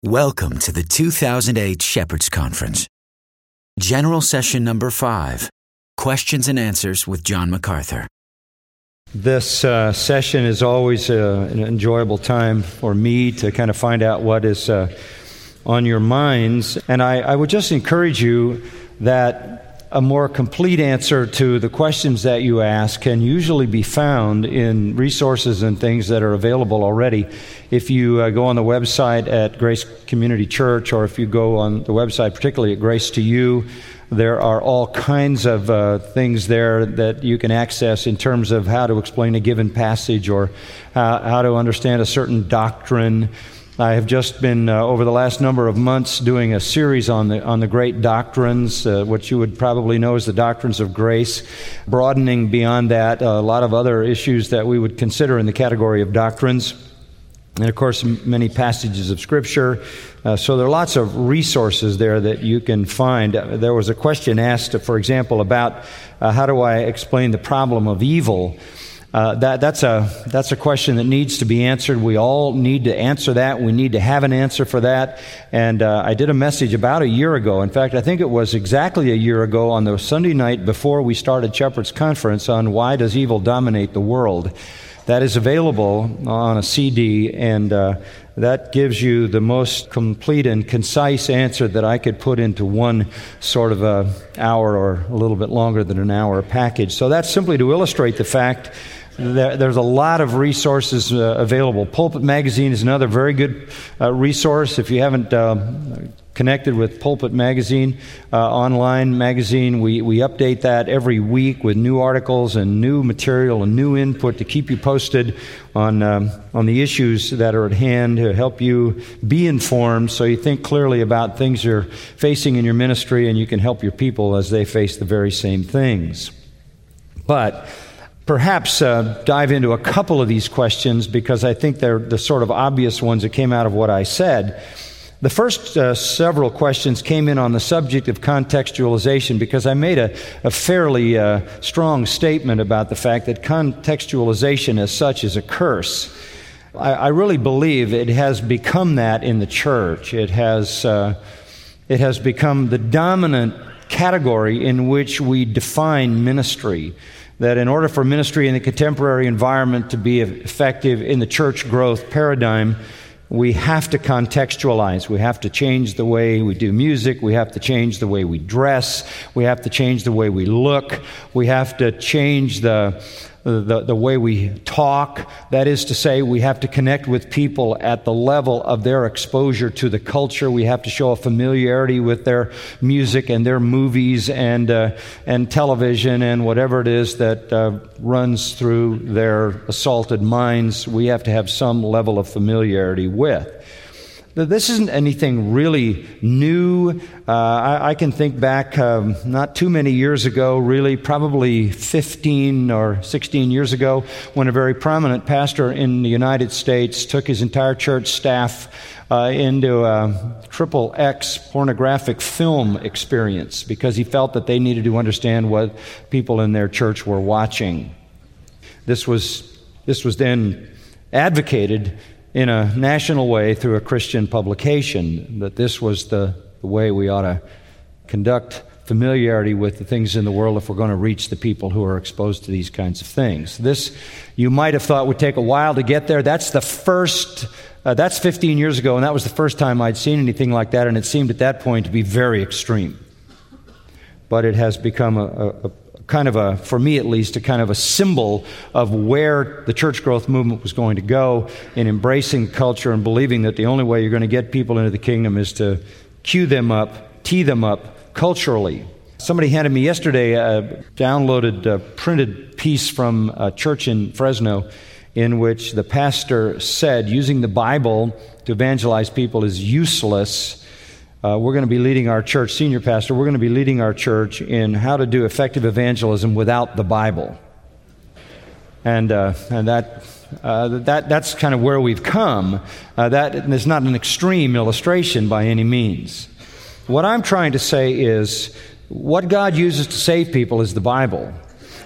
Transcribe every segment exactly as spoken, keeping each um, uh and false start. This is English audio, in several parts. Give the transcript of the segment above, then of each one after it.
Welcome to the two thousand eight Shepherds Conference. General Session Number five, Questions and Answers with John MacArthur. This uh, session is always uh, an enjoyable time for me to kind of find out what is uh, on your minds. And I, I would just encourage you that a more complete answer to the questions that you ask can usually be found in resources and things that are available already. If you uh, go on the website at Grace Community Church, or if you go on the website, particularly at Grace to You, there are all kinds of uh, things there that you can access in terms of how to explain a given passage or how, how to understand a certain doctrine. I have just been, uh, over the last number of months, doing a series on the on the great doctrines, uh, what you would probably know as the doctrines of grace, broadening beyond that uh, a lot of other issues that we would consider in the category of doctrines. And, of course, m- many passages of Scripture. Uh, so there are lots of resources there that you can find. Uh, there was a question asked, for example, about uh, how do I explain the problem of evil? Uh, that, that's a that's a question that needs to be answered. We all need to answer that. We need to have an answer for that. And uh, I did a message about a year ago. In fact, I think it was exactly a year ago on the Sunday night before we started Shepherds Conference on why does evil dominate the world. That is available on a C D, and uh, that gives you the most complete and concise answer that I could put into one sort of a hour or a little bit longer than an hour package. So that's simply to illustrate the fact that there's a lot of resources uh, available. Pulpit Magazine is another very good uh, resource. If you haven't uh, connected with Pulpit Magazine, uh, online magazine, we, we update that every week with new articles and new material and new input to keep you posted on um, on the issues that are at hand, to help you be informed so you think clearly about things you're facing in your ministry, and you can help your people as they face the very same things. But perhaps uh, dive into a couple of these questions, because I think they're the sort of obvious ones that came out of what I said. The first uh, several questions came in on the subject of contextualization, because I made a, a fairly uh, strong statement about the fact that contextualization as such is a curse. I, I really believe it has become that in the church. It has, uh, it has become the dominant category in which we define ministry. That in order for ministry in the contemporary environment to be effective in the church growth paradigm, we have to contextualize. We have to change the way we do music. We have to change the way we dress. We have to change the way we look. We have to change the the, the way we talk. That is to say, we have to connect with people at the level of their exposure to the culture. We have to show a familiarity with their music and their movies and uh, and television and whatever it is that uh, runs through their assaulted minds. We have to have some level of familiarity with. This isn't anything really new. Uh, I, I can think back um, not too many years ago, really, probably fifteen or sixteen years ago, when a very prominent pastor in the United States took his entire church staff uh, into a triple X pornographic film experience because he felt that they needed to understand what people in their church were watching. This was this was then advocated in a national way through a Christian publication, that this was the, the way we ought to conduct familiarity with the things in the world if we're going to reach the people who are exposed to these kinds of things. This, you might have thought, would take a while to get there. That's the first, uh, that's fifteen years ago, and that was the first time I'd seen anything like that, and it seemed at that point to be very extreme. But it has become a, a, a kind of a, for me at least, a kind of a symbol of where the church growth movement was going to go in embracing culture and believing that the only way you're going to get people into the kingdom is to cue them up, tee them up culturally. Somebody handed me yesterday a downloaded a printed piece from a church in Fresno in which the pastor said using the Bible to evangelize people is useless. Uh, we're going to be leading our church, senior pastor, we're going to be leading our church in how to do effective evangelism without the Bible. And uh, and that uh, that that's kind of where we've come. Uh, that is not an extreme illustration by any means. What I'm trying to say is what God uses to save people is the Bible.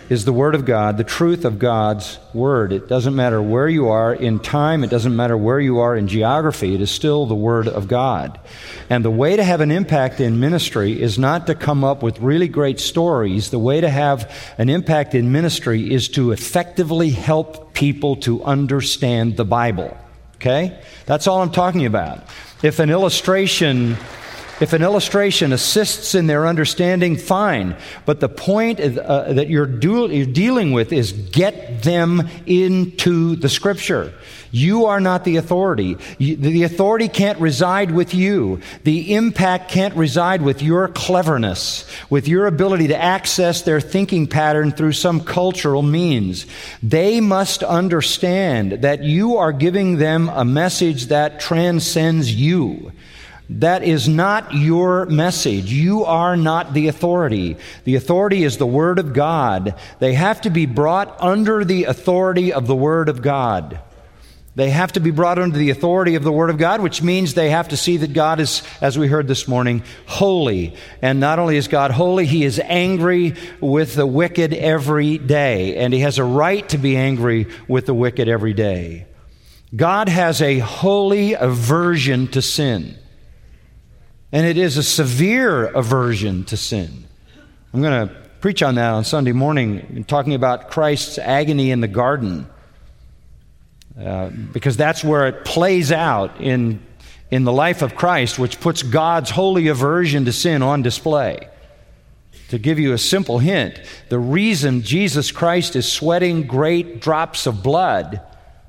is the Word of God, the truth of God's Word. It doesn't matter where you are in time. It doesn't matter where you are in geography. It is still the Word of God. And the way to have an impact in ministry is not to come up with really great stories. The way to have an impact in ministry is to effectively help people to understand the Bible. Okay? That's all I'm talking about. If an illustration... If an illustration assists in their understanding, fine. But the point uh, that you're, do- you're dealing with is get them into the Scripture. You are not the authority. You, the authority can't reside with you. The impact can't reside with your cleverness, with your ability to access their thinking pattern through some cultural means. They must understand that you are giving them a message that transcends you. That is not your message. You are not the authority. The authority is the Word of God. They have to be brought under the authority of the Word of God. They have to be brought under the authority of the Word of God, which means they have to see that God is, as we heard this morning, holy. And not only is God holy, He is angry with the wicked every day. And He has a right to be angry with the wicked every day. God has a holy aversion to sin. And it is a severe aversion to sin. I'm going to preach on that on Sunday morning, talking about Christ's agony in the garden, uh, because that's where it plays out in, in the life of Christ, which puts God's holy aversion to sin on display. To give you a simple hint, the reason Jesus Christ is sweating great drops of blood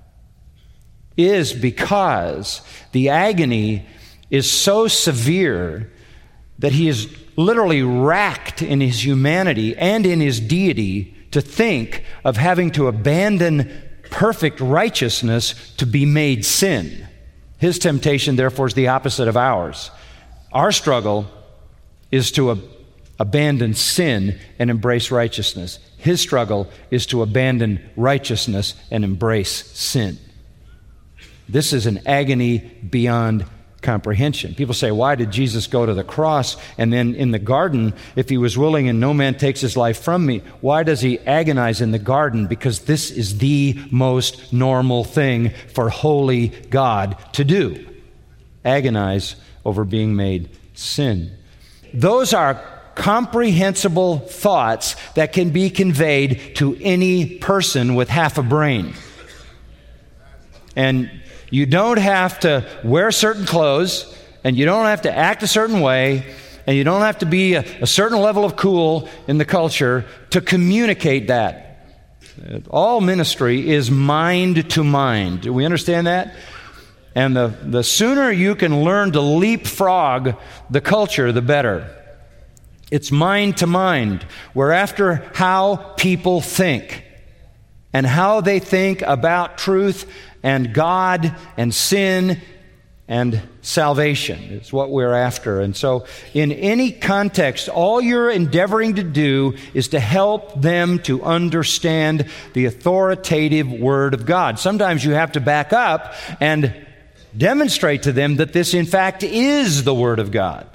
is because the agony is so severe that He is literally racked in His humanity and in His deity to think of having to abandon perfect righteousness to be made sin. His temptation, therefore, is the opposite of ours. Our struggle is to ab- abandon sin and embrace righteousness. His struggle is to abandon righteousness and embrace sin. This is an agony beyond comprehension. People say, why did Jesus go to the cross? And then in the garden, if He was willing and no man takes His life from me, why does He agonize in the garden? Because this is the most normal thing for holy God to do. Agonize over being made sin. Those are comprehensible thoughts that can be conveyed to any person with half a brain. And you don't have to wear certain clothes, and you don't have to act a certain way, and you don't have to be a, a certain level of cool in the culture to communicate that. All ministry is mind to mind. Do we understand that? And the, the sooner you can learn to leapfrog the culture, the better. It's mind to mind. We're after how people think and how they think about truth and God and sin and salvation is what we're after. And so in any context, all you're endeavoring to do is to help them to understand the authoritative Word of God. Sometimes you have to back up and demonstrate to them that this, in fact, is the Word of God.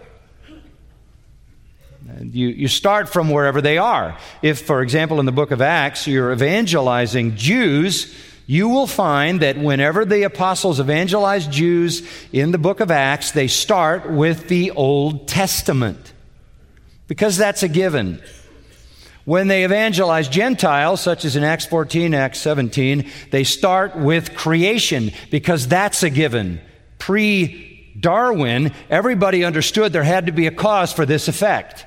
You, you start from wherever they are. If, for example, in the book of Acts, you're evangelizing Jews, you will find that whenever the apostles evangelize Jews in the book of Acts, they start with the Old Testament, because that's a given. When they evangelize Gentiles, such as in Acts fourteen, Acts seventeen, they start with creation, because that's a given. Pre-Darwin, everybody understood there had to be a cause for this effect.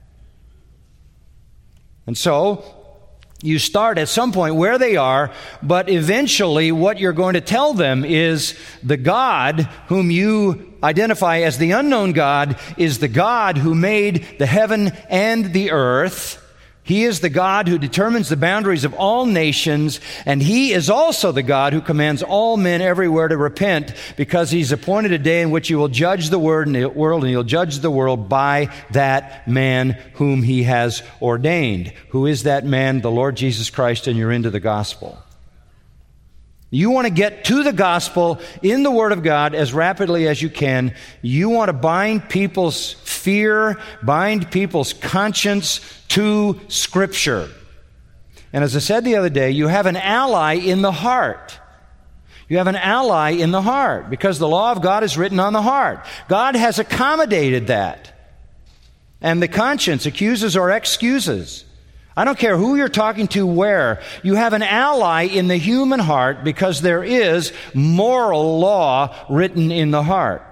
And so, you start at some point where they are, but eventually what you're going to tell them is the God whom you identify as the unknown God is the God who made the heaven and the earth. He is the God who determines the boundaries of all nations, and He is also the God who commands all men everywhere to repent, because He's appointed a day in which He will judge the world, and He'll judge the world by that man whom He has ordained. Who is that man? The Lord Jesus Christ, and you're into the gospel. You want to get to the gospel in the Word of God as rapidly as you can. You want to bind people's fear, bind people's conscience to Scripture. And as I said the other day, you have an ally in the heart. You have an ally in the heart because the law of God is written on the heart. God has accommodated that. And the conscience accuses or excuses. I don't care who you're talking to, where. You have an ally in the human heart because there is moral law written in the heart.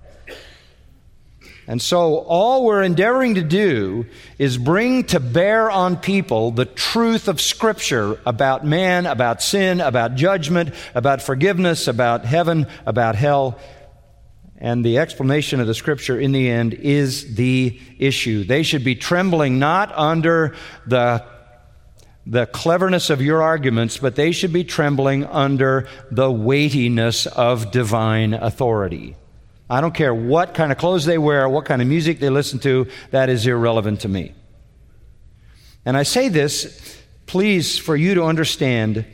And so all we're endeavoring to do is bring to bear on people the truth of Scripture about man, about sin, about judgment, about forgiveness, about heaven, about hell. And the explanation of the Scripture in the end is the issue. They should be trembling not under the, the cleverness of your arguments, but they should be trembling under the weightiness of divine authority. I don't care what kind of clothes they wear, what kind of music they listen to, that is irrelevant to me. And I say this, please, for you to understand,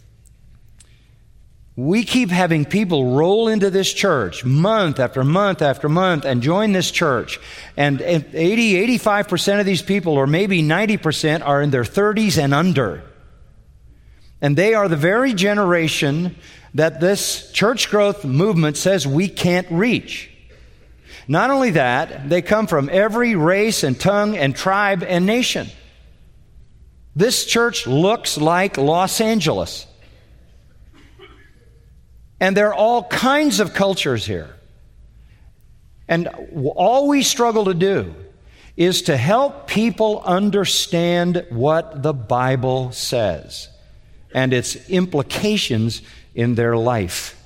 we keep having people roll into this church month after month after month and join this church. And eighty, eighty-five percent of these people, or maybe ninety percent, are in their thirties and under. And they are the very generation that this church growth movement says we can't reach. Not only that, they come from every race and tongue and tribe and nation. This church looks like Los Angeles. And there are all kinds of cultures here. And all we struggle to do is to help people understand what the Bible says and its implications in their life.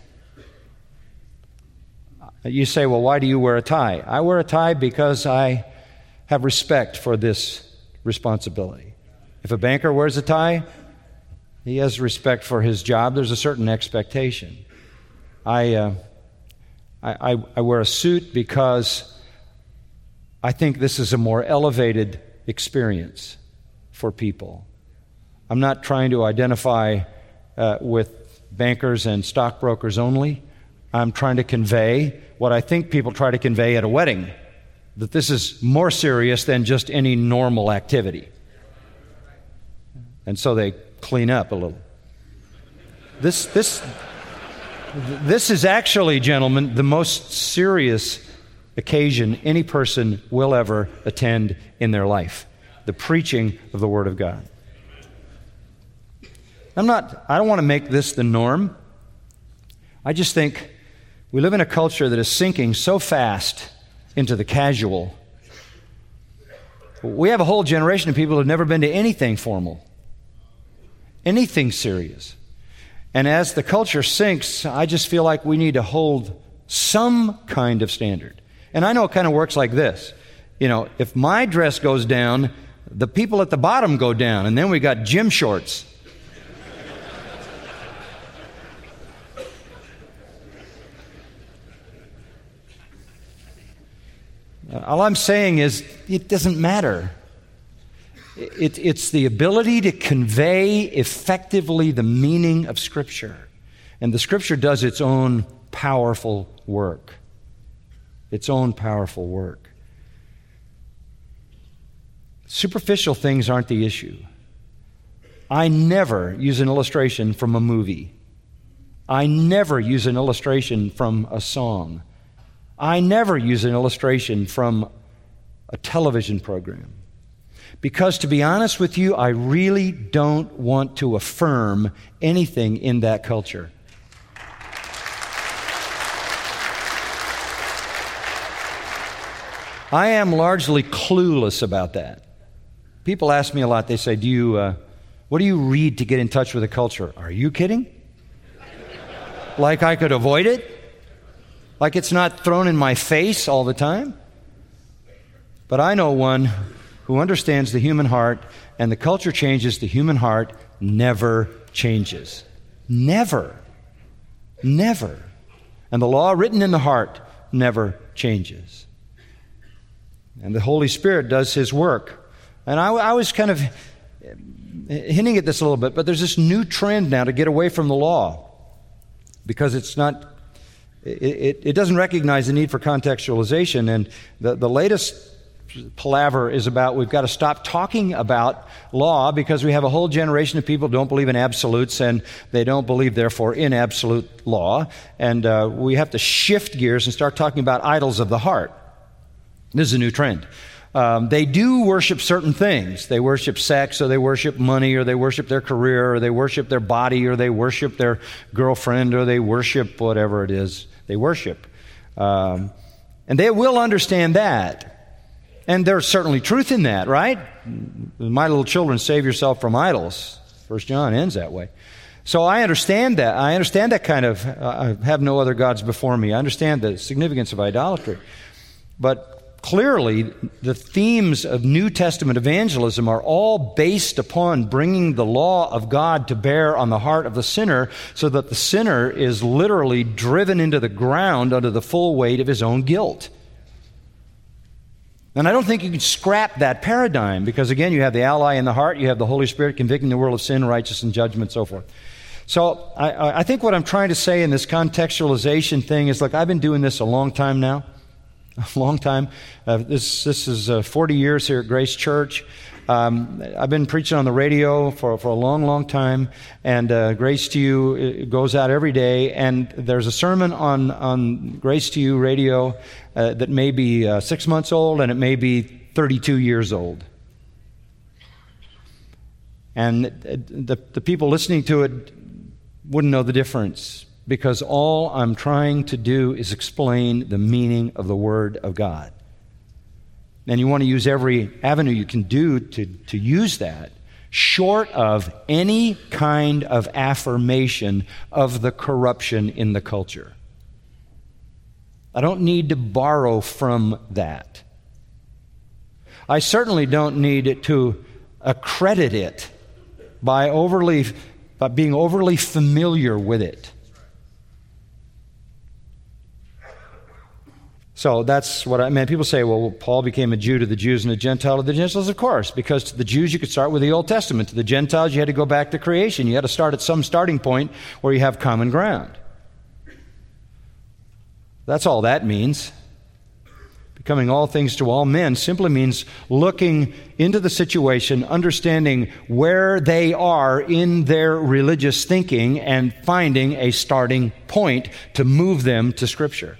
You say, well, why do you wear a tie? I wear a tie because I have respect for this responsibility. If a banker wears a tie, he has respect for his job. There's a certain expectation. I, uh, I, I, I wear a suit because I think this is a more elevated experience for people. I'm not trying to identify uh, with bankers and stockbrokers only. I'm trying to convey what I think people try to convey at a wedding, that this is more serious than just any normal activity. And so they clean up a little. This, this, this is actually, gentlemen, the most serious occasion any person will ever attend in their life, the preaching of the Word of God. I'm not, I don't want to make this the norm. I just think we live in a culture that is sinking so fast into the casual. We have a whole generation of people who have never been to anything formal, anything serious. And as the culture sinks, I just feel like we need to hold some kind of standard. And I know it kind of works like this. You know, if my dress goes down, the people at the bottom go down, and then we got gym shorts. All I'm saying is, it doesn't matter. It, it's the ability to convey effectively the meaning of Scripture. And the Scripture does its own powerful work. Its own powerful work. Superficial things aren't the issue. I never use an illustration from a movie. I never use an illustration from a song. I never use an illustration from a television program. Because to be honest with you, I really don't want to affirm anything in that culture. I am largely clueless about that. People ask me a lot, they say, do you, uh, what do you read to get in touch with the culture? Are you kidding? Like I could avoid it? Like it's not thrown in my face all the time? But I know one who understands the human heart, and the culture changes, the human heart never changes. Never. Never. And the law written in the heart never changes. And the Holy Spirit does His work. And I, I was kind of hinting at this a little bit, but there's this new trend now to get away from the law because it's not, it, it, it doesn't recognize the need for contextualization. And the, the latest palaver is about. We've got to stop talking about law because we have a whole generation of people who don't believe in absolutes, and they don't believe, therefore, in absolute law. And uh, we have to shift gears and start talking about idols of the heart. This is a new trend. Um, they do worship certain things. They worship sex, or they worship money, or they worship their career, or they worship their body, or they worship their girlfriend, or they worship whatever it is they worship. Um, and they will understand that. And there's certainly truth in that, right? My little children, save yourself from idols. First John ends that way. So I understand that. I understand that kind of, uh, I have no other gods before me. I understand the significance of idolatry. But clearly, the themes of New Testament evangelism are all based upon bringing the law of God to bear on the heart of the sinner so that the sinner is literally driven into the ground under the full weight of his own guilt. And I don't think you can scrap that paradigm because, again, you have the ally in the heart, you have the Holy Spirit convicting the world of sin, righteousness, and judgment, and so forth. So I, I think what I'm trying to say in this contextualization thing is, look, I've been doing this a long time now, a long time. Uh, this this is uh, forty years here at Grace Church. Um, I've been preaching on the radio for, for a long, long time, and uh, Grace to You it goes out every day, and there's a sermon on, on Grace to You radio uh, that may be uh, six months old, and it may be thirty-two years old. And the, the people listening to it wouldn't know the difference, because all I'm trying to do is explain the meaning of the Word of God. And you want to use every avenue you can do to, to use that, short of any kind of affirmation of the corruption in the culture. I don't need to borrow from that. I certainly don't need to accredit it by overly, by being overly familiar with it. So that's what I mean. People say, well, Paul became a Jew to the Jews and a Gentile to the Gentiles. Of course, because to the Jews you could start with the Old Testament. To the Gentiles you had to go back to creation. You had to start at some starting point where you have common ground. That's all that means. Becoming all things to all men simply means looking into the situation, understanding where they are in their religious thinking, and finding a starting point to move them to Scripture.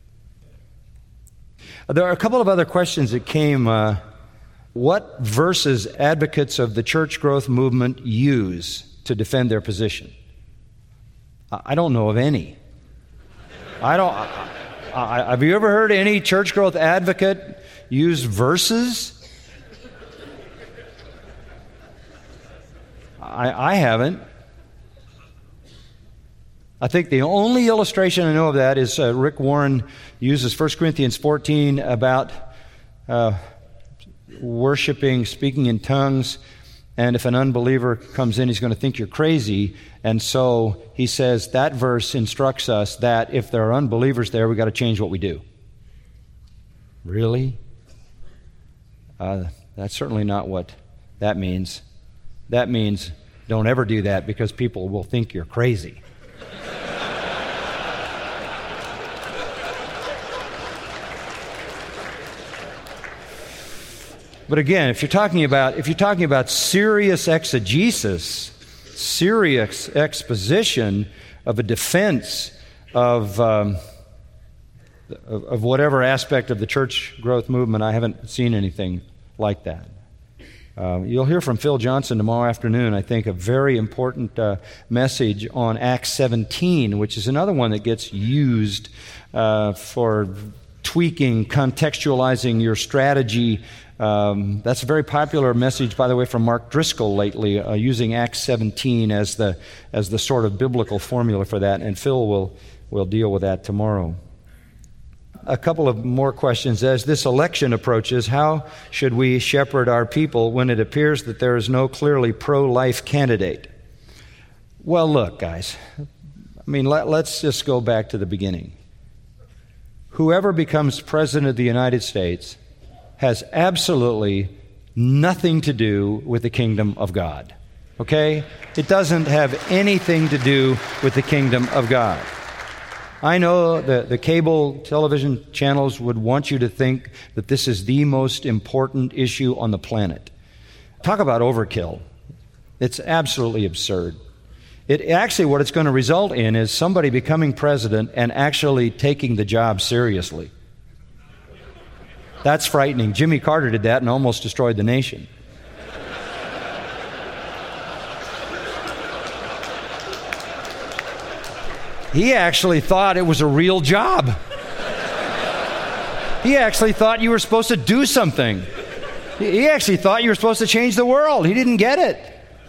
There are a couple of other questions that came. Uh, what verses advocates of the church growth movement use to defend their position? I don't know of any. I don't. I, I, have you ever heard any church growth advocate use verses? I, I haven't. I think the only illustration I know of that is uh, Rick Warren uses First Corinthians fourteen about uh, worshiping, speaking in tongues, and if an unbeliever comes in, he's going to think you're crazy. And so he says that verse instructs us that if there are unbelievers there, we've got to change what we do. Really? Uh, that's certainly not what that means. That means don't ever do that because people will think you're crazy. But again, if you're talking about if you're talking about serious exegesis, serious exposition of a defense of, um, of of whatever aspect of the church growth movement, I haven't seen anything like that. Uh, you'll hear from Phil Johnson tomorrow afternoon, I think, a very important uh, message on Acts seventeen, which is another one that gets used uh, for tweaking, contextualizing your strategy. Um, that's a very popular message, by the way, from Mark Driscoll lately, uh, using Acts seventeen as the as the sort of biblical formula for that, and Phil will will deal with that tomorrow. A couple of more questions. As this election approaches, how should we shepherd our people when it appears that there is no clearly pro-life candidate? Well, look, guys, I mean, let, let's just go back to the beginning. Whoever becomes president of the United States has absolutely nothing to do with the kingdom of God. Okay? It doesn't have anything to do with the kingdom of God. I know that the cable television channels would want you to think that this is the most important issue on the planet. Talk about overkill. It's absolutely absurd. It actually, what it's going to result in is somebody becoming president and actually taking the job seriously. That's frightening. Jimmy Carter did that and almost destroyed the nation. He actually thought it was a real job. He actually thought you were supposed to do something. He actually thought you were supposed to change the world. He didn't get it.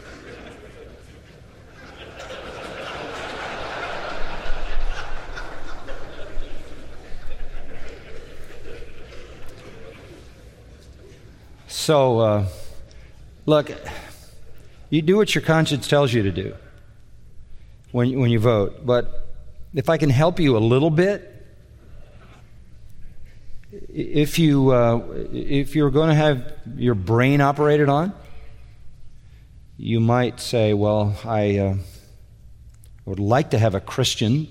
So, uh, look, you do what your conscience tells you to do when, when you vote. But if I can help you a little bit, if, you, uh, if you're going to have your brain operated on, you might say, well, I uh, would like to have a Christian,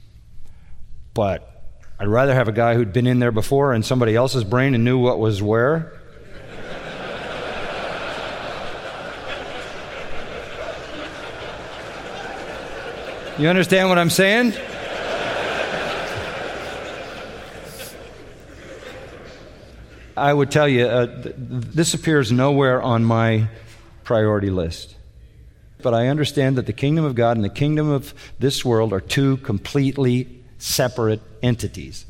but I'd rather have a guy who'd been in there before in somebody else's brain and knew what was where. You understand what I'm saying? I would tell you, uh, th- this appears nowhere on my priority list. But I understand that the kingdom of God and the kingdom of this world are two completely separate entities.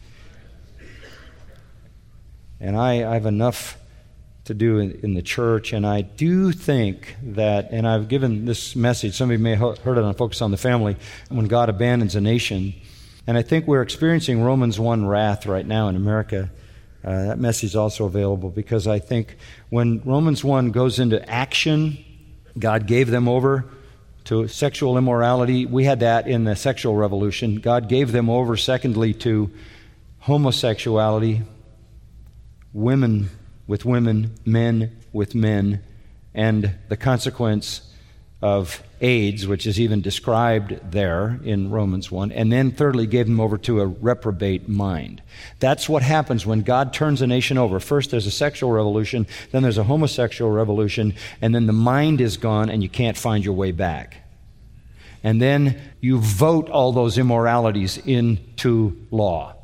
And I, I have enough to do in, in the church, and I do think that, and I've given this message, some of you may have heard it on Focus on the Family, when God abandons a nation. And I think we're experiencing Romans one wrath right now in America. Uh, that message is also available because I think when Romans one goes into action, God gave them over to sexual immorality. We had that in the sexual revolution. God gave them over, secondly, to homosexuality, women with women, men with men, and the consequence of AIDS, which is even described there in Romans one, and then thirdly gave them over to a reprobate mind. That's what happens when God turns a nation over. First there's a sexual revolution, then there's a homosexual revolution, and then the mind is gone and you can't find your way back. And then you vote all those immoralities into law.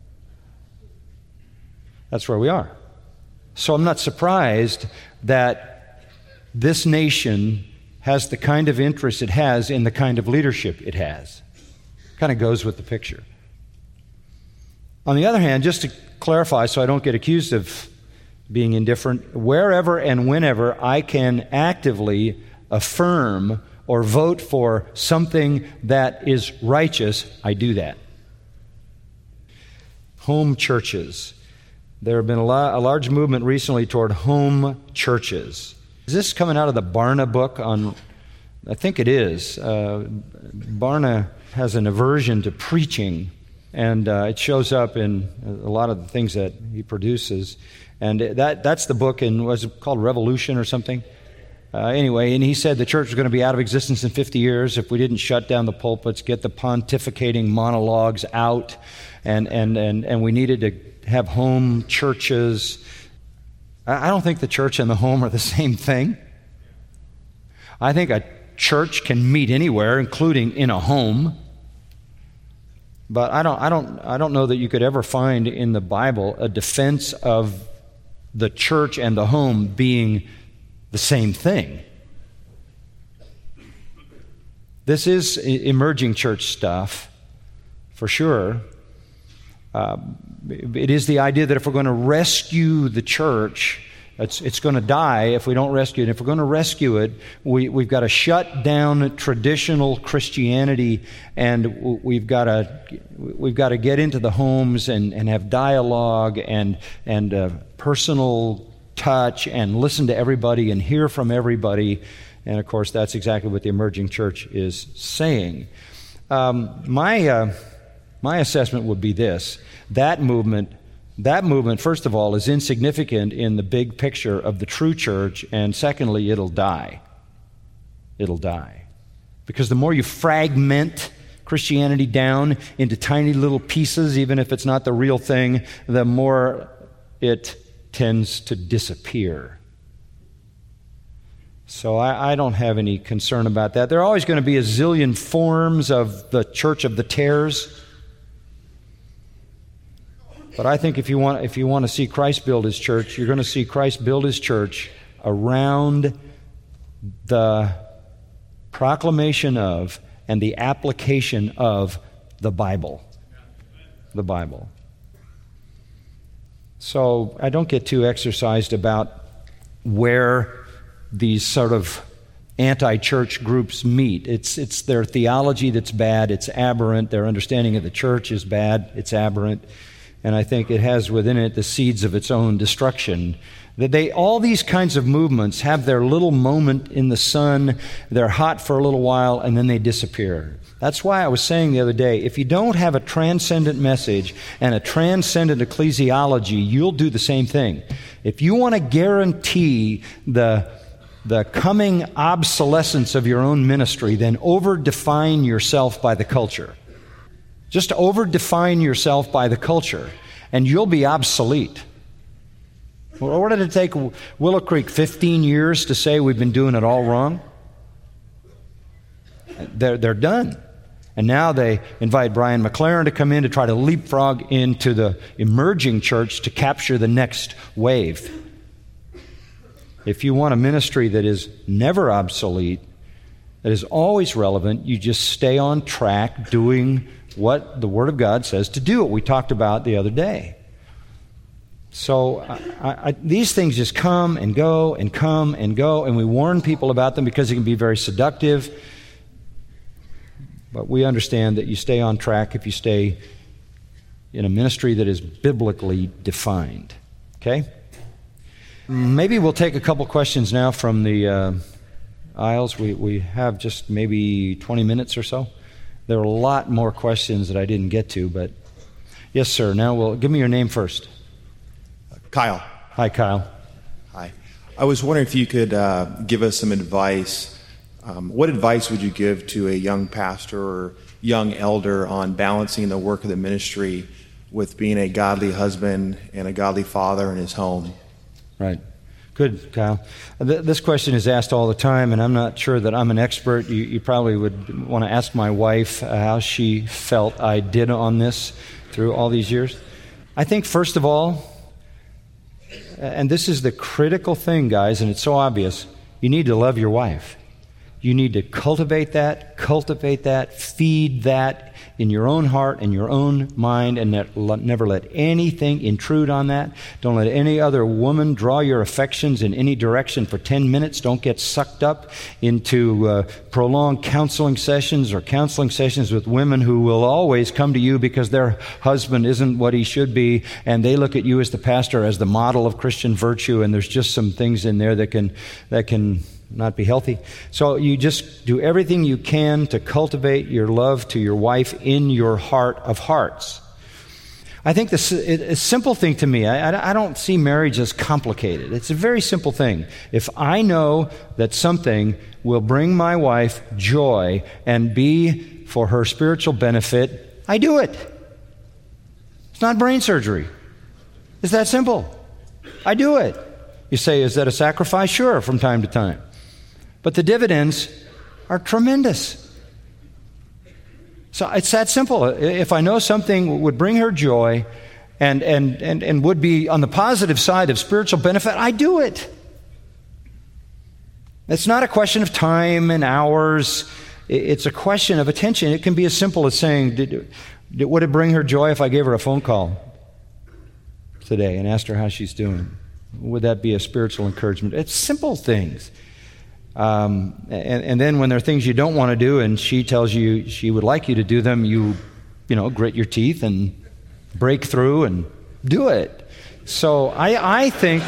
That's where we are. So I'm not surprised that this nation has the kind of interest it has in the kind of leadership it has. Kind of goes with the picture. On the other hand, just to clarify so I don't get accused of being indifferent, wherever and whenever I can actively affirm or vote for something that is righteous, I do that. Home churches. There have been a, la- a large movement recently toward home churches. Is this coming out of the Barna book on, I think it is. Uh, Barna has an aversion to preaching, and uh, it shows up in a lot of the things that he produces. And that that's the book in, was it called Revolution or something? Uh, anyway, and he said the church was going to be out of existence in fifty years if we didn't shut down the pulpits, get the pontificating monologues out, and, and, and, and we needed to have home churches. I don't think the church and the home are the same thing. I think a church can meet anywhere, including in a home. But I don't I don't I don't know that you could ever find in the Bible a defense of the church and the home being the same thing. This is emerging church stuff, for sure. Uh, it is the idea that if we're going to rescue the church, it's, it's going to die if we don't rescue it. If we're going to rescue it, we, we've got to shut down traditional Christianity, and we've got to we've got to get into the homes and, and have dialogue and and uh, personal touch and listen to everybody and hear from everybody. And of course, that's exactly what the emerging church is saying. Um, my uh, my assessment would be this: that movement. That movement, first of all, is insignificant in the big picture of the true church, and secondly, it'll die. It'll die. Because the more you fragment Christianity down into tiny little pieces, even if it's not the real thing, the more it tends to disappear. So I, I don't have any concern about that. There are always going to be a zillion forms of the church of the tares. But I think if you want, if you want to see Christ build His church, you're going to see Christ build His church around the proclamation of and the application of the Bible. The Bible. So I don't get too exercised about where these sort of anti-church groups meet. It's it's their theology that's bad, it's aberrant, their understanding of the church is bad, it's aberrant, and I think it has within it the seeds of its own destruction. That they, all these kinds of movements have their little moment in the sun, they're hot for a little while, and then they disappear. That's why I was saying the other day, if you don't have a transcendent message and a transcendent ecclesiology, you'll do the same thing. If you want to guarantee the, the coming obsolescence of your own ministry, then over-define yourself by the culture. Just over-define yourself by the culture, and you'll be obsolete. Well, what did it take Willow Creek fifteen years to say we've been doing it all wrong? They're, they're done. And now they invite Brian McLaren to come in to try to leapfrog into the emerging church to capture the next wave. If you want a ministry that is never obsolete, that is always relevant, you just stay on track doing what the Word of God says to do, what we talked about the other day. So I, I, these things just come and go and come and go, and we warn people about them because it can be very seductive. But we understand that you stay on track if you stay in a ministry that is biblically defined. Okay? Maybe we'll take a couple questions now from the uh, aisles. We, we have just maybe twenty minutes or so. There are a lot more questions that I didn't get to, but yes, sir. Now, we'll give me your name first. Kyle. Hi, Kyle. Hi. I was wondering if you could uh, give us some advice. Um, what advice would you give to a young pastor or young elder on balancing the work of the ministry with being a godly husband and a godly father in his home? Right. Good, Kyle. Th- this question is asked all the time, and I'm not sure that I'm an expert. You, you probably would want to ask my wife uh, how she felt I did on this through all these years. I think, first of all, and this is the critical thing, guys, and it's so obvious, you need to love your wife. You need to cultivate that, cultivate that, feed that in your own heart and your own mind, and that, never let anything intrude on that. Don't let any other woman draw your affections in any direction for ten minutes. Don't get sucked up into uh, prolonged counseling sessions or counseling sessions with women who will always come to you because their husband isn't what he should be, and they look at you as the pastor as the model of Christian virtue, and there's just some things in there that can that can not be healthy. So you just do everything you can to cultivate your love to your wife in your heart of hearts. I think this is a simple thing to me. I, I don't see marriage as complicated. It's a very simple thing. If I know that something will bring my wife joy and be for her spiritual benefit, I do it. It's not brain surgery. It's that simple. I do it. You say, is that a sacrifice? Sure, from time to time. But the dividends are tremendous. So it's that simple. If I know something would bring her joy and, and, and, and would be on the positive side of spiritual benefit, I do it. It's not a question of time and hours. It's a question of attention. It can be as simple as saying, did, did, would it bring her joy if I gave her a phone call today and asked her how she's doing? Would that be a spiritual encouragement? It's simple things. Um, and, and then when there are things you don't want to do and she tells you she would like you to do them, you, you know, grit your teeth and break through and do it. So I, I think,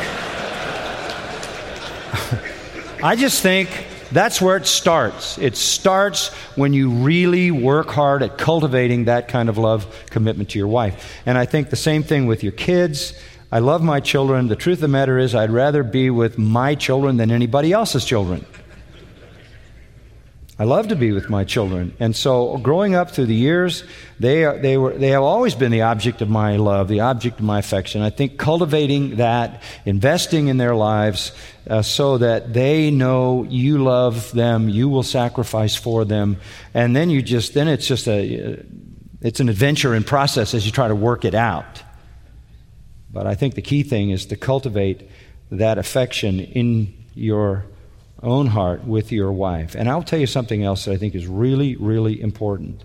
I just think that's where it starts. It starts when you really work hard at cultivating that kind of love commitment to your wife. And I think the same thing with your kids. I love my children. The truth of the matter is I'd rather be with my children than anybody else's children. I love to be with my children. And so growing up through the years, they are, they were they have always been the object of my love, the object of my affection. I think cultivating that, investing in their lives uh, so that they know you love them, you will sacrifice for them, and then you just then it's just a it's an adventure in process as you try to work it out. But I think the key thing is to cultivate that affection in your own heart with your wife. And I'll tell you something else that I think is really, really important.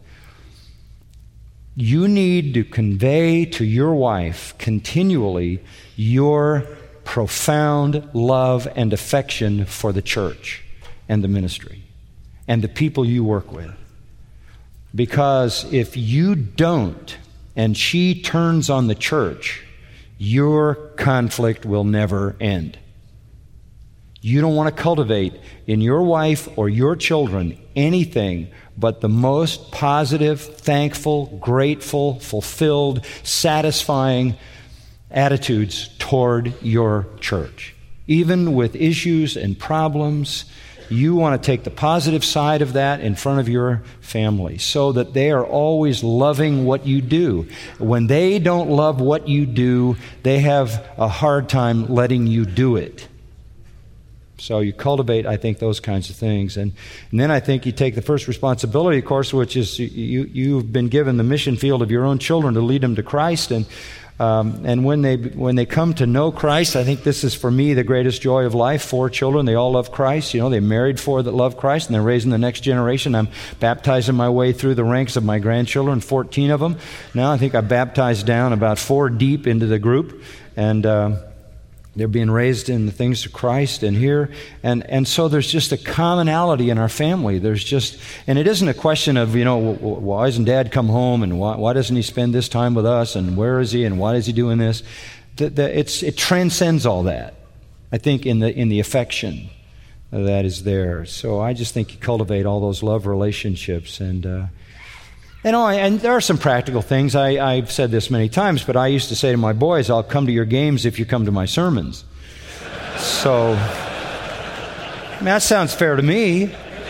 You need to convey to your wife continually your profound love and affection for the church and the ministry and the people you work with. Because if you don't, and she turns on the church, your conflict will never end. You don't want to cultivate in your wife or your children anything but the most positive, thankful, grateful, fulfilled, satisfying attitudes toward your church. Even with issues and problems, you want to take the positive side of that in front of your family so that they are always loving what you do. When they don't love what you do, they have a hard time letting you do it. So you cultivate, I think, those kinds of things. And, and then I think you take the first responsibility, of course, which is you, you've been given the mission field of your own children to lead them to Christ. And um, and when they when they come to know Christ, I think this is, for me, the greatest joy of life. Four children, they all love Christ. You know, they married four that love Christ, and they're raising the next generation. I'm baptizing my way through the ranks of my grandchildren, fourteen of them. Now I think I baptized down about four deep into the group. And Uh, They're being raised in the things of Christ and here. And, and so there's just a commonality in our family. There's just, and it isn't a question of, you know, why doesn't Dad come home and why, why doesn't he spend this time with us and where is he and why is he doing this? The, the, it's, it transcends all that, I think, in the, in the affection that is there. So I just think you cultivate all those love relationships. And, uh, And, oh, and there are some practical things. I, I've said this many times, but I used to say to my boys, I'll come to your games if you come to my sermons. So, I mean, that sounds fair to me.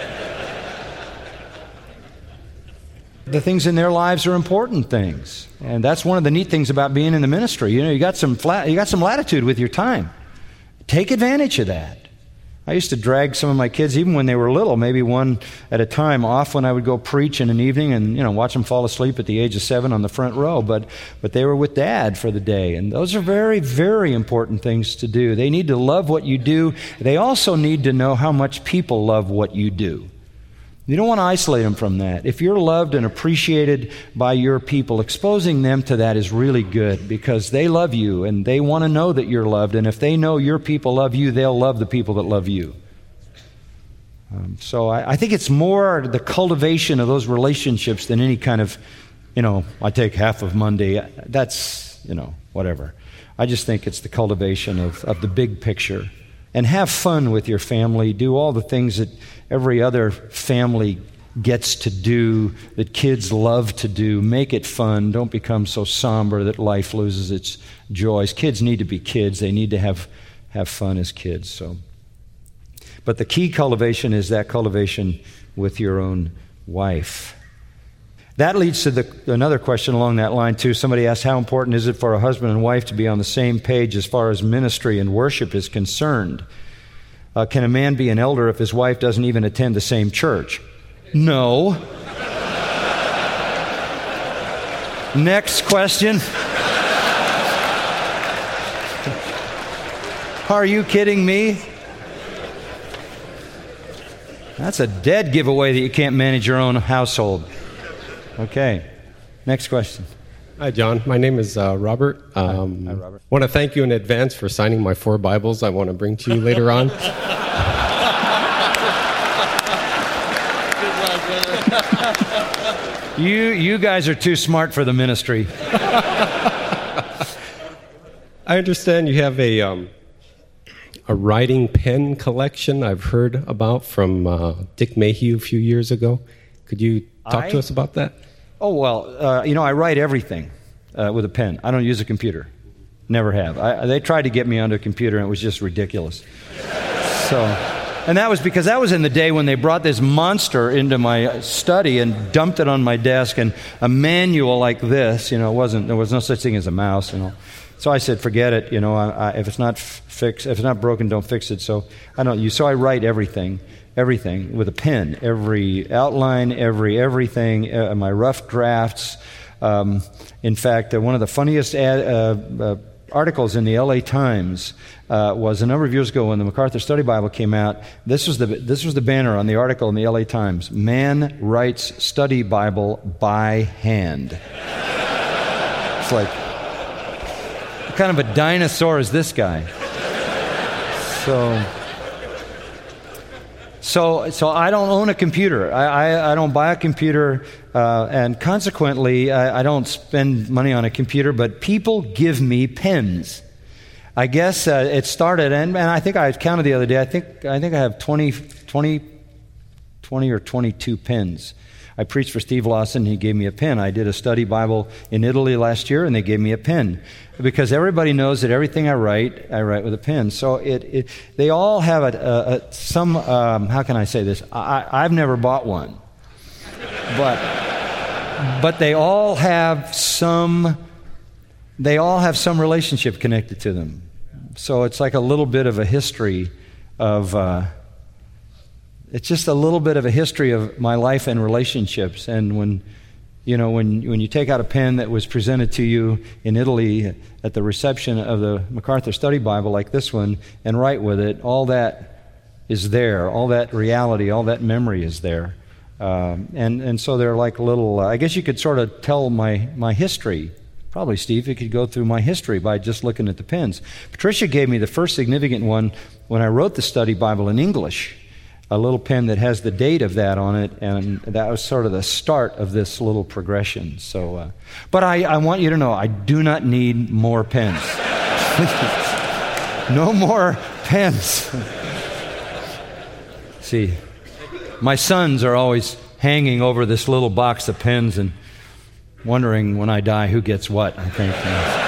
The things in their lives are important things. And that's one of the neat things about being in the ministry. You know, you got some flat, you got some latitude with your time. Take advantage of that. I used to drag some of my kids, even when they were little, maybe one at a time, off when I would go preach in an evening and, you know, watch them fall asleep at the age of seven on the front row. But but they were with Dad for the day. And those are very, very important things to do. They need to love what you do. They also need to know how much people love what you do. You don't want to isolate them from that. If you're loved and appreciated by your people, exposing them to that is really good because they love you and they want to know that you're loved. And if they know your people love you, they'll love the people that love you. Um, so I, I think it's more the cultivation of those relationships than any kind of, you know, I take half of Monday. That's, you know, whatever. I just think it's the cultivation of, of the big picture. And have fun with your family. Do all the things that every other family gets to do, that kids love to do. Make it fun. Don't become so somber that life loses its joys. Kids need to be kids. They need to have, have fun as kids. So, but the key cultivation is that cultivation with your own wife. That leads to the, another question along that line, too. Somebody asked, how important is it for a husband and wife to be on the same page as far as ministry and worship is concerned? Uh, can a man be an elder if his wife doesn't even attend the same church? No. Next question. Are you kidding me? That's a dead giveaway that you can't manage your own household. Okay. Next question. Hi, John. My name is uh, Robert. Um, Hi, Hi, Robert. I want to thank you in advance for signing my four Bibles I want to bring to you later on. You you guys are too smart for the ministry. I understand you have a um, a writing pen collection I've heard about from uh, Dick Mayhew a few years ago. Could you talk I? to us about that? Oh, well, uh, you know, I write everything uh, with a pen. I don't use a computer. Never have. I, they tried to get me onto a computer, and it was just ridiculous. So, And that was because that was in the day when they brought this monster into my study and dumped it on my desk, and a manual like this, you know, it wasn't, there was no such thing as a mouse, you know. So I said, forget it, you know, I, I, if it's not fixed, if it's not broken, don't fix it. So I don't use, so I write everything, everything with a pen, every outline, every everything, uh, my rough drafts. Um, in fact, uh, one of the funniest ad, uh, uh, articles in the L A Times uh, was a number of years ago when the MacArthur Study Bible came out. This was the this was the banner on the article in the L A Times: "Man writes Study Bible by hand." It's like, what kind of a dinosaur is this guy? So, so, so I don't own a computer. I, I, I don't buy a computer, uh, and consequently, I, I don't spend money on a computer. But people give me pens. I guess uh, it started, and, and I think I counted the other day. I think I think I have twenty, twenty, twenty or twenty-two pens. I preached for Steve Lawson. He gave me a pen. I did a study Bible in Italy last year, and they gave me a pen. Because everybody knows that everything I write, I write with a pen. So it, it they all have a, a, a some, um, how can I say this? I, I've never bought one. But, but they all have some, they all have some relationship connected to them. So it's like a little bit of a history of, uh, it's just a little bit of a history of my life and relationships. And when, you know, when when you take out a pen that was presented to you in Italy at the reception of the MacArthur Study Bible, like this one, and write with it, all that is there. All that reality, all that memory is there. Um, and and so they're like little. Uh, I guess you could sort of tell my my history. Probably, Steve, you could go through my history by just looking at the pens. Patricia gave me the first significant one when I wrote the Study Bible in English. A little pen that has the date of that on it, and that was sort of the start of this little progression. So, uh, but I, I want you to know, I do not need more pens. No more pens. See, my sons are always hanging over this little box of pens and wondering when I die who gets what, I think.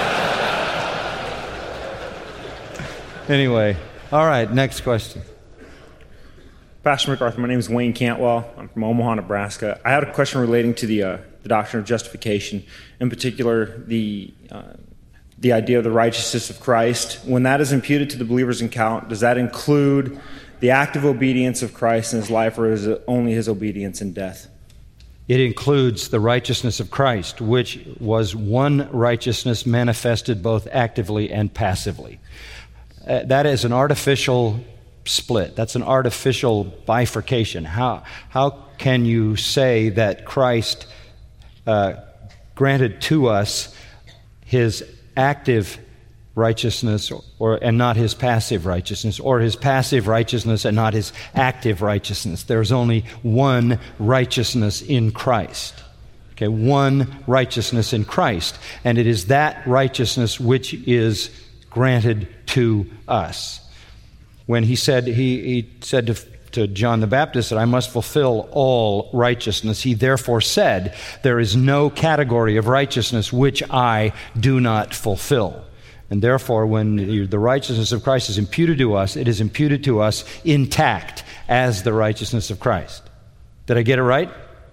Anyway, all right, next question. Pastor MacArthur, my name is Wayne Cantwell. I'm from Omaha, Nebraska. I had a question relating to the uh, the doctrine of justification, in particular the uh, the idea of the righteousness of Christ. When that is imputed to the believer's account, does that include the active obedience of Christ in his life, or is it only his obedience in death? It includes the righteousness of Christ, which was one righteousness manifested both actively and passively. Uh, that is an artificial split. That's an artificial bifurcation. How how can you say that Christ uh, granted to us his active righteousness or, or and not his passive righteousness, or his passive righteousness and not his active righteousness? There's only one righteousness in Christ. Okay, one righteousness in Christ, and it is that righteousness which is granted to us. When he said he, he said to, to John the Baptist that I must fulfill all righteousness, he therefore said, there is no category of righteousness which I do not fulfill. And therefore, when the righteousness of Christ is imputed to us, it is imputed to us intact as the righteousness of Christ. Did I get it right?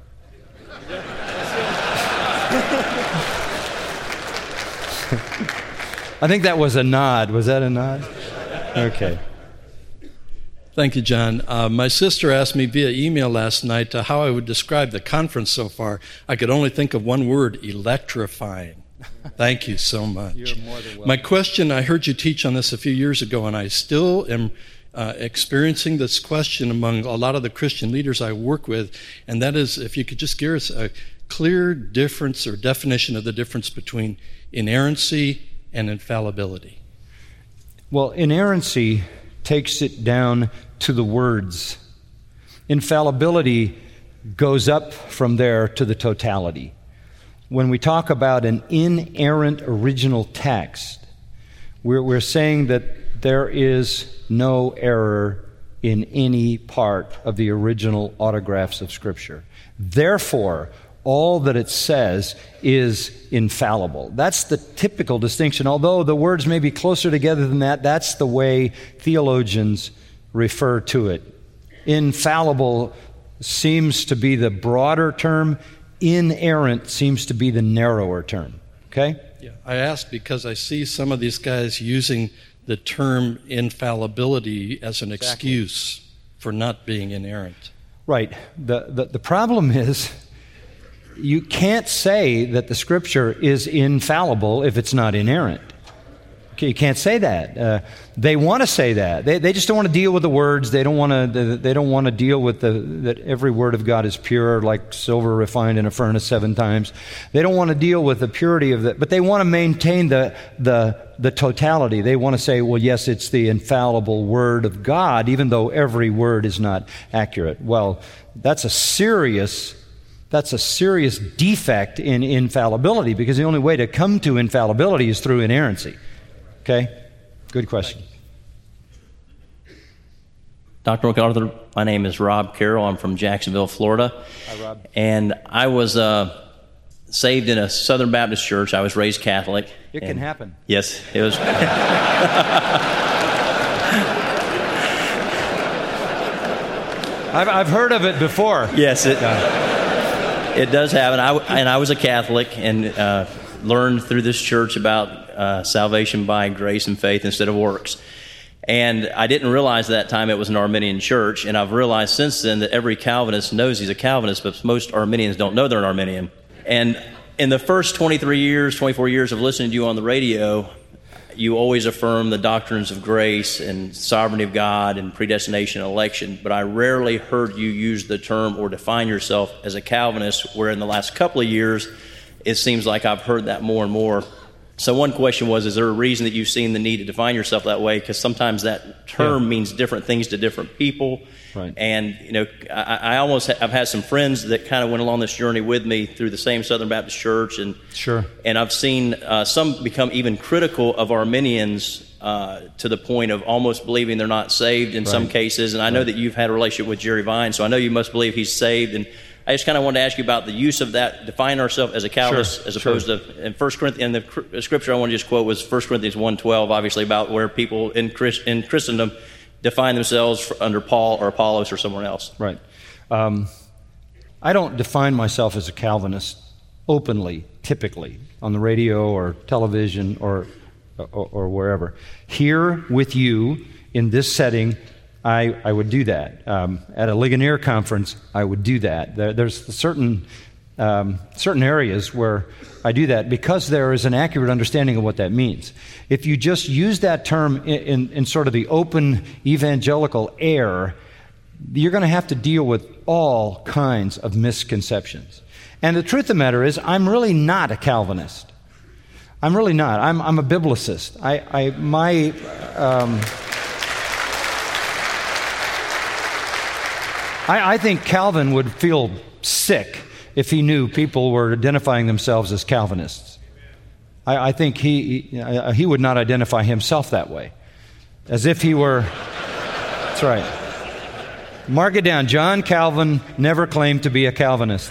I think that was a nod. Was that a nod? Okay. Thank you, John. Uh, my sister asked me via email last night uh, how I would describe the conference so far. I could only think of one word: electrifying. Thank you so much. You're more than welcome. My question, I heard you teach on this a few years ago, and I still am uh, experiencing this question among a lot of the Christian leaders I work with, and that is if you could just give us a clear difference or definition of the difference between inerrancy and infallibility. Well, inerrancy takes it down to the words. Infallibility goes up from there to the totality. When we talk about an inerrant original text, we're, we're saying that there is no error in any part of the original autographs of Scripture. Therefore, all that it says is infallible. That's the typical distinction. Although the words may be closer together than that, that's the way theologians refer to it. Infallible seems to be the broader term. Inerrant seems to be the narrower term. Okay? Yeah, I asked because I see some of these guys using the term infallibility as an Exactly. excuse for not being inerrant. Right. The, the the problem is you can't say that the Scripture is infallible if it's not inerrant. Okay, you can't say that. Uh, they want to say that. They they just don't want to deal with the words. They don't want to. They don't want to deal with the that every word of God is pure, like silver refined in a furnace seven times. They don't want to deal with the purity of that, but they want to maintain the the the totality. They want to say, well, yes, it's the infallible Word of God, even though every word is not accurate. Well, that's a serious. That's a serious defect in infallibility, because the only way to come to infallibility is through inerrancy. Okay? Good question. Doctor MacArthur, my name is Rob Carroll. I'm from Jacksonville, Florida. Hi, Rob. And I was uh, saved in a Southern Baptist church. I was raised Catholic. It can happen. Yes, it was. I've, I've heard of it before. Yes, it, uh, it does happen. I, and I was a Catholic and uh, learned through this church about uh, salvation by grace and faith instead of works. And I didn't realize at that time it was an Arminian church, and I've realized since then that every Calvinist knows he's a Calvinist, but most Arminians don't know they're an Arminian. And in the first twenty-three years, twenty-four years of listening to you on the radio, you always affirm the doctrines of grace and sovereignty of God and predestination and election, but I rarely heard you use the term or define yourself as a Calvinist, where in the last couple of years, it seems like I've heard that more and more. So one question was, is there a reason that you've seen the need to define yourself that way? Because sometimes that term Yeah. means different things to different people. Right. And, you know, I, I almost, ha- I've had some friends that kind of went along this journey with me through the same Southern Baptist church. And Sure. And I've seen uh, some become even critical of Arminians uh, to the point of almost believing they're not saved in Right. some cases. And I know that you've had a relationship with Jerry Vine, so I know you must believe he's saved. And I just kind of wanted to ask you about the use of that, define ourselves as a Calvinist, Sure, as opposed sure. to, in First Corinthians, and the cr- scripture I want to just quote was First Corinthians one twelve, obviously, about where people in, Christ, in Christendom define themselves under Paul or Apollos or someone else. Right. Um, I don't define myself as a Calvinist openly, typically, on the radio or television or, or, or wherever. Here with you in this setting, I, I would do that. Um, at a Ligonier conference, I would do that. There, there's certain um, certain areas where I do that because there is an accurate understanding of what that means. If you just use that term in, in, in sort of the open evangelical air, you're going to have to deal with all kinds of misconceptions. And the truth of the matter is, I'm really not a Calvinist. I'm really not. I'm, I'm a biblicist. I, I my um, I, I think Calvin would feel sick if he knew people were identifying themselves as Calvinists. I, I think he, he he would not identify himself that way, as if he were. That's right. Mark it down. John Calvin never claimed to be a Calvinist.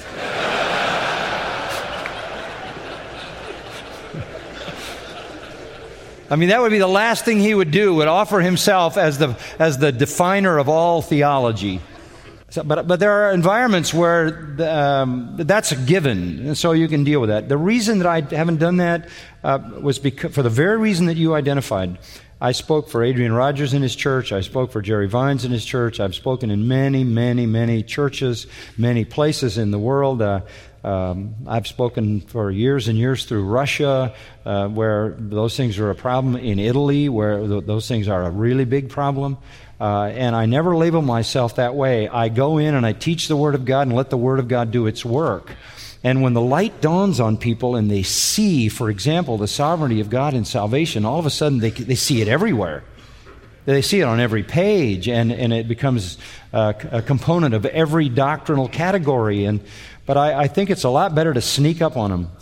I mean, that would be the last thing he would do, would offer himself as the as the definer of all theology. So, but but there are environments where the, um, that's a given, and so you can deal with that. The reason that I haven't done that uh, was because, for the very reason that you identified. I spoke for Adrian Rogers in his church. I spoke for Jerry Vines in his church. I've spoken in many, many, many churches, many places in the world. Uh, um, I've spoken for years and years through Russia, uh, where those things are a problem. In Italy, where th- those things are a really big problem. Uh, and I never label myself that way. I go in and I teach the Word of God and let the Word of God do its work. And when the light dawns on people and they see, for example, the sovereignty of God in salvation, all of a sudden they they see it everywhere. They see it on every page, and, and it becomes a, a component of every doctrinal category. And but I, I think it's a lot better to sneak up on them.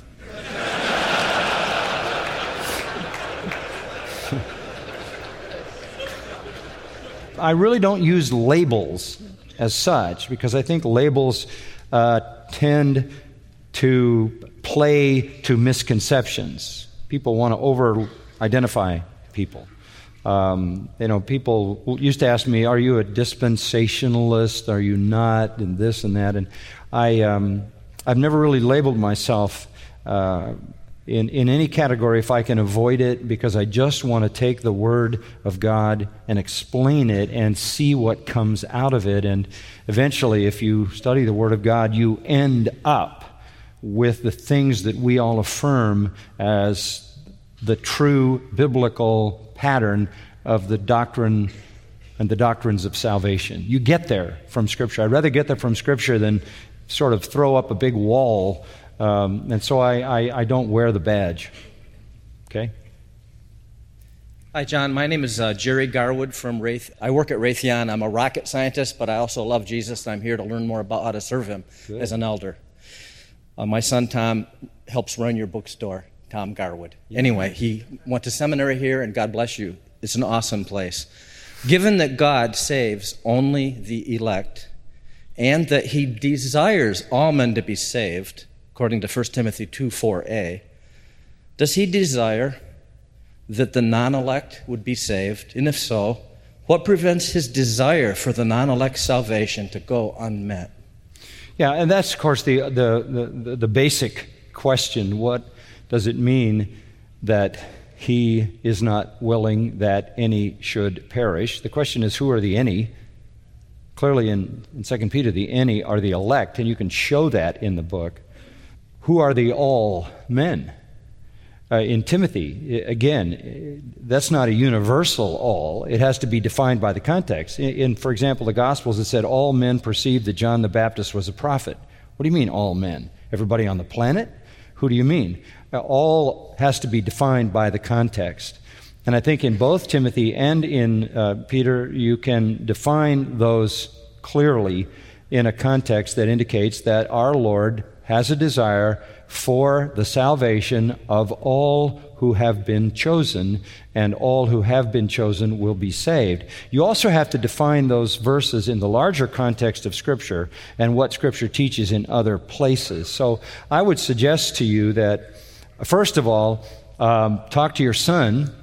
I really don't use labels as such, because I think labels uh, tend to play to misconceptions. People want to over-identify people. Um, you know, people used to ask me, are you a dispensationalist? Are you not? And this and that. And I, um, I've never really labeled myself uh, in, in any category if I can avoid it, because I just want to take the Word of God and explain it and see what comes out of it. And eventually, if you study the Word of God, you end up with the things that we all affirm as the true biblical pattern of the doctrine and the doctrines of salvation. You get there from Scripture. I'd rather get there from Scripture than sort of throw up a big wall, um, and so I, I, I don't wear the badge. Okay? Hi, John. My name is uh, Jerry Garwood from Rayth. I work at Raytheon. I'm a rocket scientist, but I also love Jesus, and I'm here to learn more about how to serve Him Good. As an elder. Uh, my son, Tom, helps run your bookstore. Tom Garwood. Anyway, he went to seminary here, and God bless you. It's an awesome place. Given that God saves only the elect, and that He desires all men to be saved, according to First Timothy two four a, does He desire that the non-elect would be saved? And if so, what prevents His desire for the non-elect salvation to go unmet? Yeah, and that's, of course, the the the, the basic question. What does it mean that He is not willing that any should perish? The question is, who are the any? Clearly in, in Second Peter, the any are the elect, and you can show that in the book. Who are the all men? Uh, in Timothy, again, that's not a universal all. It has to be defined by the context. In, in, for example, the Gospels, it said, all men perceived that John the Baptist was a prophet. What do you mean, all men? Everybody on the planet? Who do you mean? All has to be defined by the context. And I think in both Timothy and in uh, Peter, you can define those clearly in a context that indicates that our Lord has a desire for the salvation of all who have been chosen, and all who have been chosen will be saved. You also have to define those verses in the larger context of Scripture and what Scripture teaches in other places. So I would suggest to you that, first of all, um, talk to your son,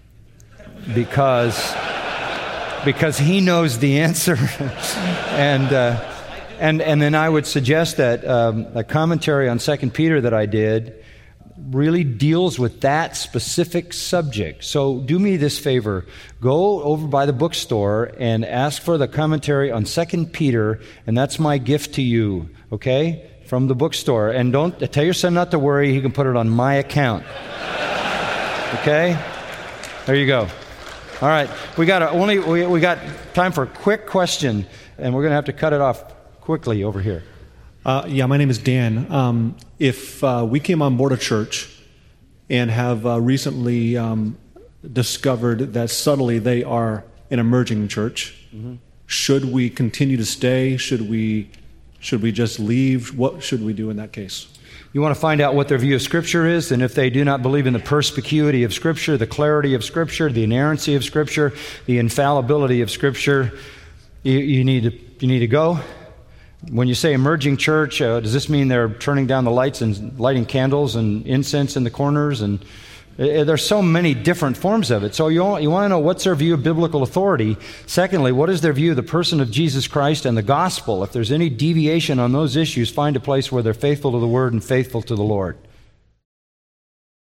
because, because he knows the answer. and... Uh, And and then I would suggest that um, a commentary on Second Peter that I did really deals with that specific subject. So do me this favor. Go over by the bookstore and ask for the commentary on Second Peter, and that's my gift to you, okay, from the bookstore. And don't tell your son not to worry. He can put it on my account. Okay? There you go. All right. We got a, only we, we got time for a quick question, and we're going to have to cut it off quickly over here. Uh, yeah, my name is Dan. Um, if uh, we came on board a church and have uh, recently um, discovered that subtly they are an emerging church, mm-hmm. should we continue to stay? Should we should we just leave? What should we do in that case? You want to find out what their view of Scripture is, and if they do not believe in the perspicuity of Scripture, the clarity of Scripture, the inerrancy of Scripture, the infallibility of Scripture, you, you need to you need to go. When you say emerging church, uh, does this mean they're turning down the lights and lighting candles and incense in the corners? And uh, there's so many different forms of it. So you want, you want to know what's their view of biblical authority. Secondly, what is their view of the person of Jesus Christ and the gospel? If there's any deviation on those issues, find a place where they're faithful to the Word and faithful to the Lord.